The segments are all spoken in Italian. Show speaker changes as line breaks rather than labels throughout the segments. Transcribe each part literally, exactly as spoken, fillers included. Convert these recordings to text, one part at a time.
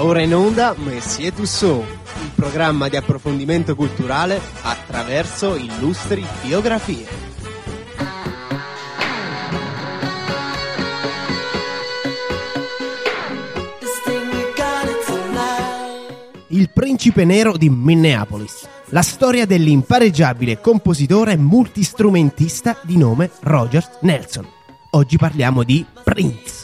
Va ora in onda Messier Tussaud, il programma di approfondimento culturale attraverso illustri biografie. Il principe nero di Minneapolis, la storia dell'impareggiabile compositore e multistrumentista di nome Roger Nelson. Oggi parliamo di Prince.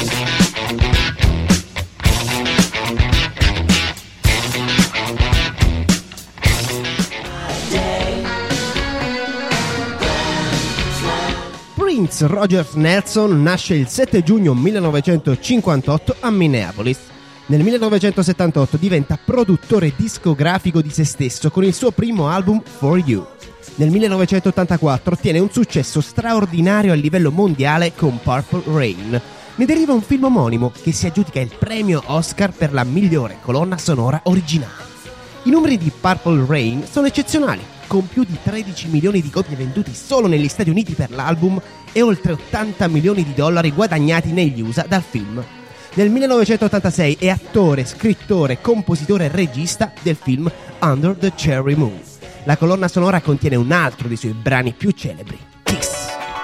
Prince Roger Nelson nasce il sette giugno millenovecentocinquantotto a Minneapolis. Nel millenovecentosettantotto diventa produttore discografico di se stesso con il suo primo album For You. Nel millenovecentottantaquattro ottiene un successo straordinario a livello mondiale con Purple Rain. Ne deriva un film omonimo che si aggiudica il premio Oscar per la migliore colonna sonora originale. I numeri di Purple Rain sono eccezionali, con più di tredici milioni di copie vendute solo negli Stati Uniti per l'album e oltre ottanta milioni di dollari guadagnati negli U S A dal film. Nel millenovecentottantasei è attore, scrittore, compositore e regista del film Under the Cherry Moon. La colonna sonora contiene un altro dei suoi brani più celebri, Kiss.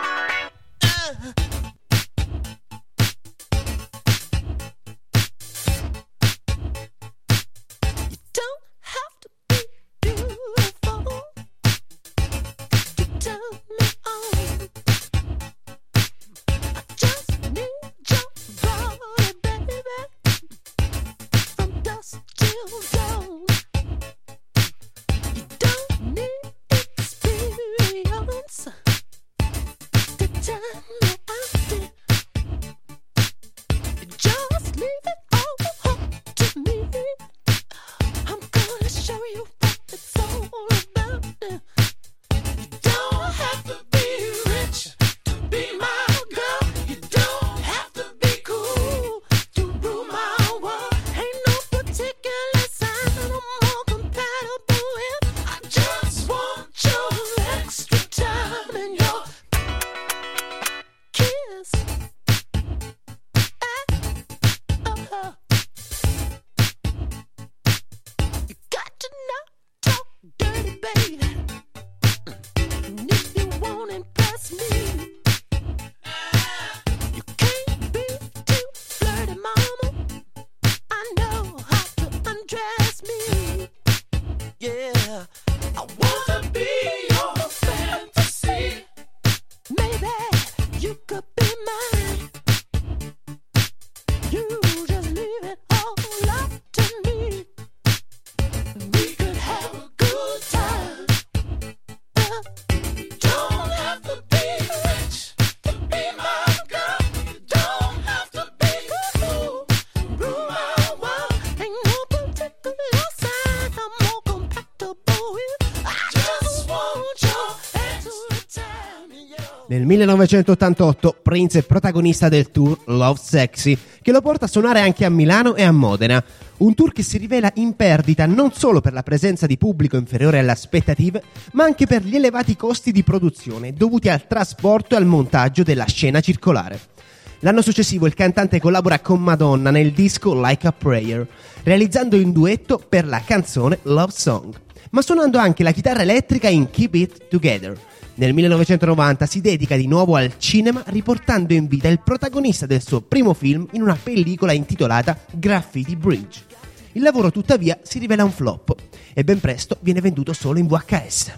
Nel millenovecentottantotto Prince è protagonista del tour Love Sexy, che lo porta a suonare anche a Milano e a Modena. Un tour che si rivela in perdita non solo per la presenza di pubblico inferiore alle aspettative, ma anche per gli elevati costi di produzione dovuti al trasporto e al montaggio della scena circolare. L'anno successivo il cantante collabora con Madonna nel disco Like a Prayer, realizzando un duetto per la canzone Love Song, ma suonando anche la chitarra elettrica in Keep It Together. Nel millenovecentonovanta si dedica di nuovo al cinema riportando in vita il protagonista del suo primo film in una pellicola intitolata Graffiti Bridge. Il lavoro tuttavia si rivela un flop e ben presto viene venduto solo in V H S.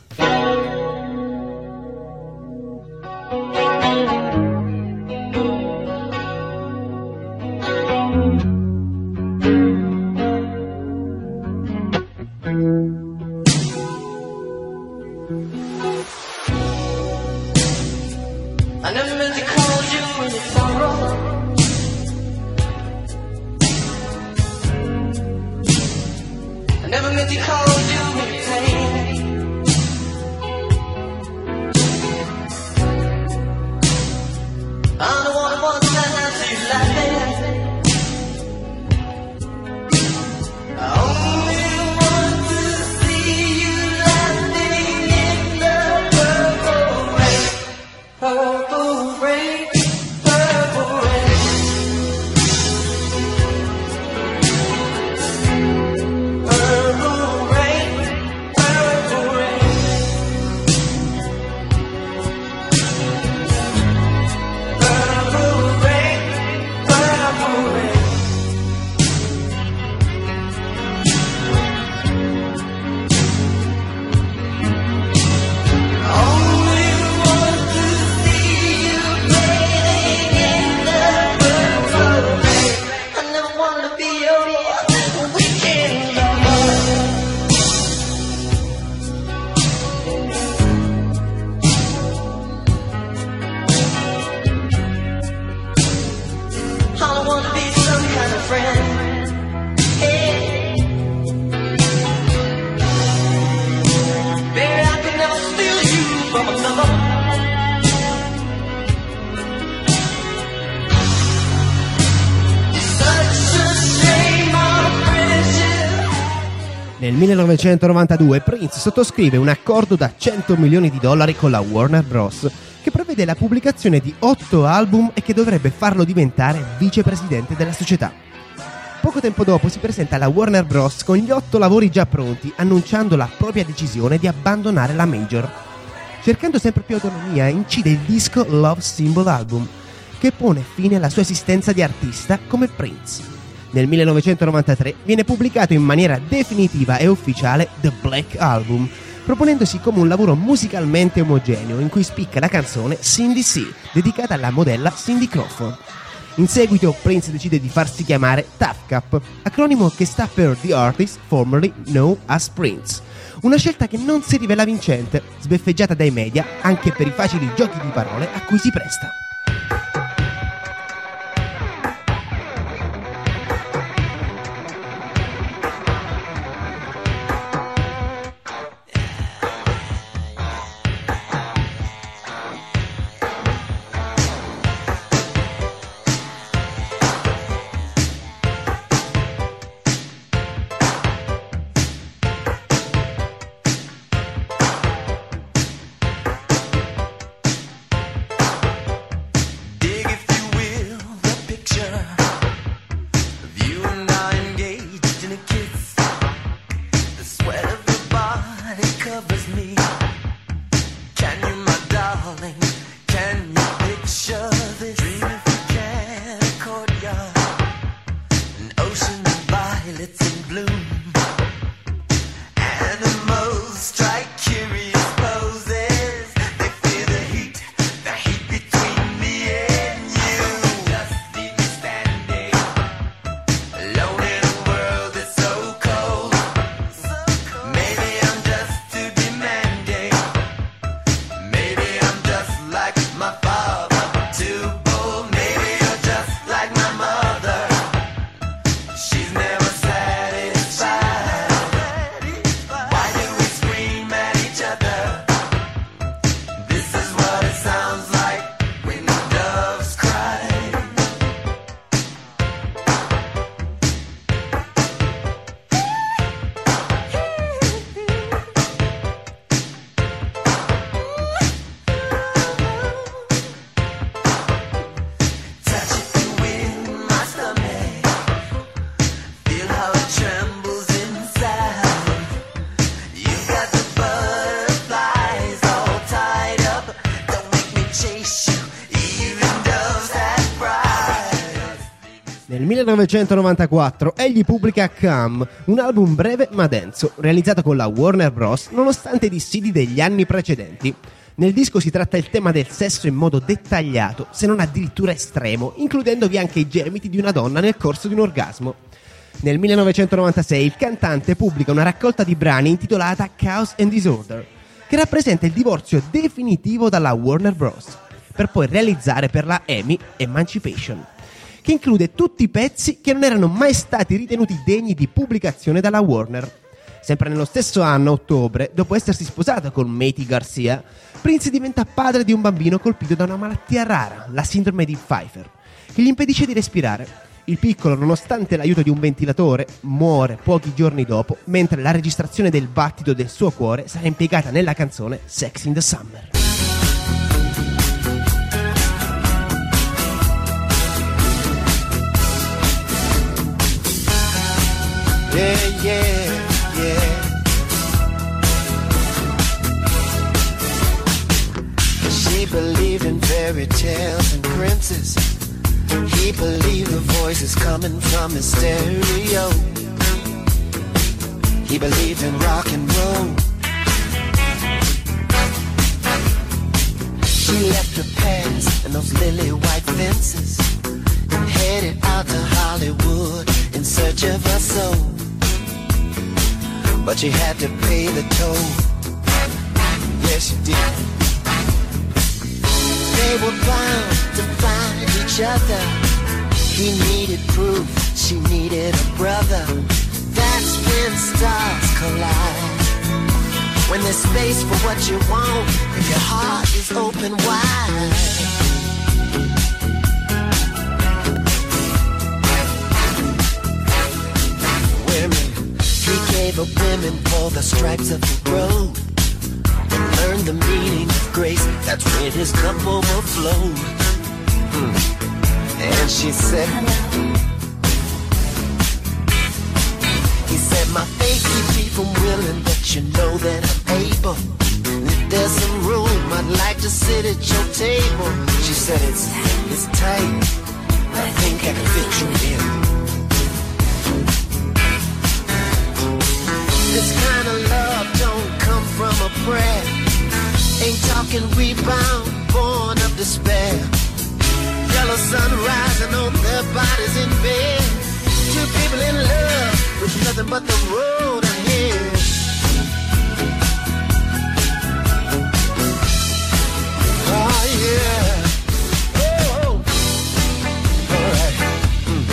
I never meant to call you when you sorrow. I never meant to call you when you pain. I'm the one who wants to see you laughing. I only want to see you laughing in the purple rain. Purple rain, purple rain.
Nel millenovecentonovantadue Prince sottoscrive un accordo da cento milioni di dollari con la Warner Bros. Che prevede la pubblicazione di otto album e che dovrebbe farlo diventare vicepresidente della società. Poco tempo dopo si presenta alla Warner Bros. Con gli otto lavori già pronti, annunciando la propria decisione di abbandonare la major. Cercando sempre più autonomia, incide il disco Love Symbol Album, che pone fine alla sua esistenza di artista come Prince. Nel millenovecentonovantatré viene pubblicato in maniera definitiva e ufficiale The Black Album, proponendosi come un lavoro musicalmente omogeneo in cui spicca la canzone Cindy C, dedicata alla modella Cindy Crawford. In seguito Prince decide di farsi chiamare T A F C A P, acronimo che sta per The Artist Formerly Known as Prince, una scelta che non si rivela vincente, sbeffeggiata dai media anche per i facili giochi di parole a cui si presta. Nel millenovecentonovantaquattro egli pubblica Come, un album breve ma denso, realizzato con la Warner Bros. Nonostante i dissidi degli anni precedenti. Nel disco si tratta il tema del sesso in modo dettagliato, se non addirittura estremo, includendovi anche i gemiti di una donna nel corso di un orgasmo. Nel millenovecentonovantasei il cantante pubblica una raccolta di brani intitolata Chaos and Disorder, che rappresenta il divorzio definitivo dalla Warner Bros., per poi realizzare per la EMI Emancipation, che include tutti i pezzi che non erano mai stati ritenuti degni di pubblicazione dalla Warner. Sempre nello stesso anno, a ottobre, dopo essersi sposato con Matey Garcia, Prince diventa padre di un bambino colpito da una malattia rara, la sindrome di Pfeiffer, che gli impedisce di respirare. Il piccolo, nonostante l'aiuto di un ventilatore, muore pochi giorni dopo, mentre la registrazione del battito del suo cuore sarà impiegata nella canzone Sex in the Summer.
Yeah, yeah, yeah. She believed in fairy tales and princes. He believed the voices coming from his stereo. He believed in rock and roll. She left her past and those lily white fences and headed out to Hollywood in search of her soul. But she had to pay the toll. Yes, she did. They were bound to find each other. He needed proof, she needed a brother. That's when stars collide. When there's space for what you want, if your heart is open wide. slave of women for the stripes of the road. And learned the meaning of grace, that's when his cup overflowed. Hmm. And she said, he said, my faith keeps me from willing, but you know that I'm able. And if there's some room, I'd like to sit at your table. She said, it's, it's tight, I think I can fit you in. This kind of love don't come from a prayer. Ain't talking rebound, born of despair. Yellow sun rising on their bodies in bed. Two people in love with nothing but the road ahead. Oh yeah. Oh, oh. All right. Mm.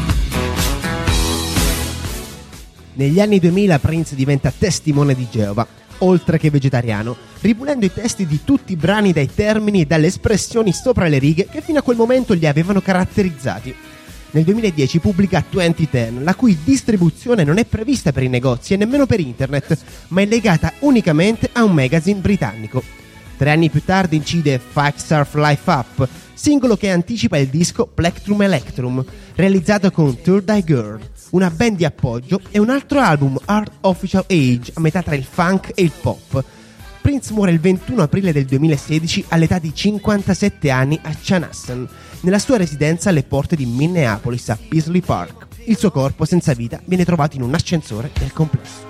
Negli anni duemila Prince diventa testimone di Geova, oltre che vegetariano, ripulendo i testi di tutti i brani dai termini e dalle espressioni sopra le righe che fino a quel momento li avevano caratterizzati. Nel duemiladieci pubblica duemiladieci, la cui distribuzione non è prevista per i negozi e nemmeno per internet, ma è legata unicamente a un magazine britannico. Tre anni più tardi incide Five Surf Life Up, singolo che anticipa il disco Plectrum Electrum, realizzato con Third Eye Girl, una band di appoggio, e un altro album, Art Official Age, a metà tra il funk e il pop. Prince muore il ventuno aprile del duemilasedici all'età di cinquantasette anni a Chanhassen, nella sua residenza alle porte di Minneapolis a Paisley Park. Il suo corpo senza vita viene trovato in un ascensore del complesso.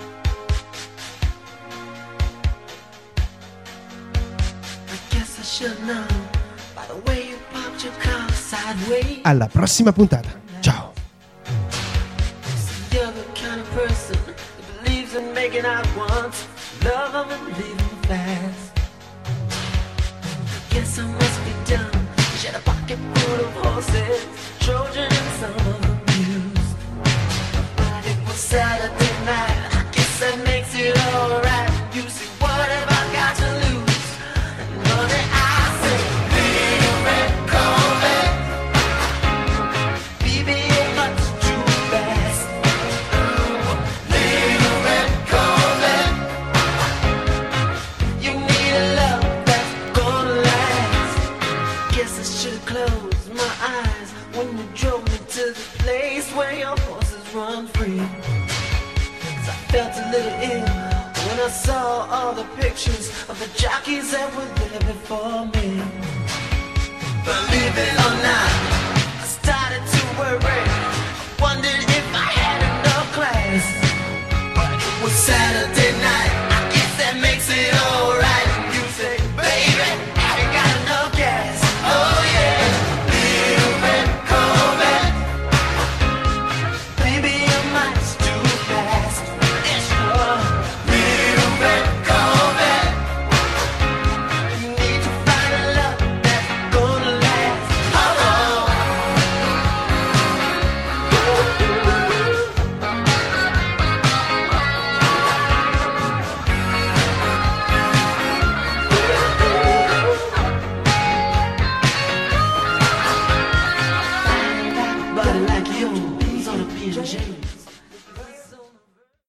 Alla prossima puntata. Ciao.
Guess I must be dumb. She had a pocket full of horses, Trojan and some of them used. But it was Saturday night, I guess that makes it alright. You see, what have I got to lose? Money, I say, little red Corvette. Baby, you're much too fast. Little red Corvette. You need a love that's gonna last. Guess I should've closed my eyes when you drove me to the place where your horses run free. 'Cause I felt a little ill when I saw all the pictures of the jockeys that were there before me. Believe it or not, I started to worry. I wondered if I had enough class. But it was sad.